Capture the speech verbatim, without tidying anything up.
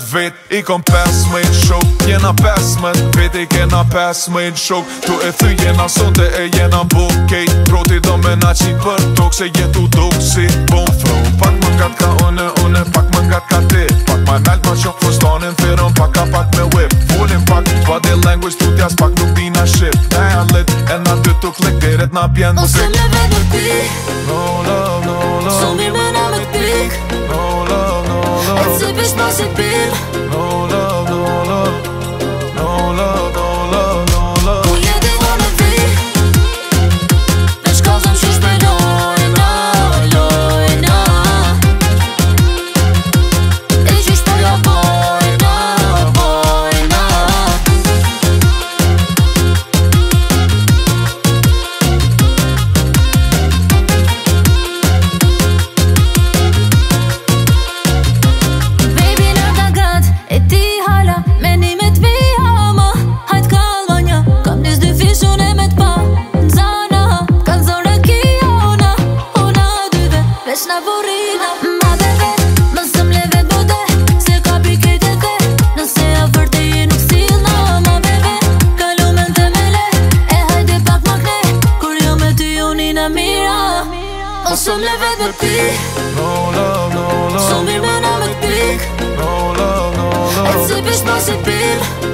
vet I kom pesmejt shok Jena pesmet vet I kena pesmejt shok Tu e thy jena sonte e jena bukej Proti do me na qit për tok Se jetu duk si bom flow Pak më ngat ka une, une pak më ngat ka ti Pak ma nalt ma qok fustanin Firon pak ka pak me whip Folin pak, body language tutjas pak nuk dina shit E a lit, e na dy tu klik Deret na bjen muzik Ose me vet me pik No love, no love So mirë me na me t'pik No love, no love E si bish ma si pil No love, no love No love, no love, no love Ku jeti do në vi Veç kazëm qysh për lojna, lojna E qysh për jo bojna, bojna Baby në ka gat, e ti hala Menimet vija ma, hajt kalma nja Kam nis dy fishun e me t'pa Nzana, kanë zore kia ona Ona dyve, veç na burrina Ma bebe, më sëm le vet bode Se ka pikejt e te Nëse a vërte i nuk silna Ma bebe, kalu me në temele E hajde pak ma kne Kur jo me ty unin e mira Më sëm le vet me pi No love, no love So mirë me na me t'pik No love, no E love si bish ma si pil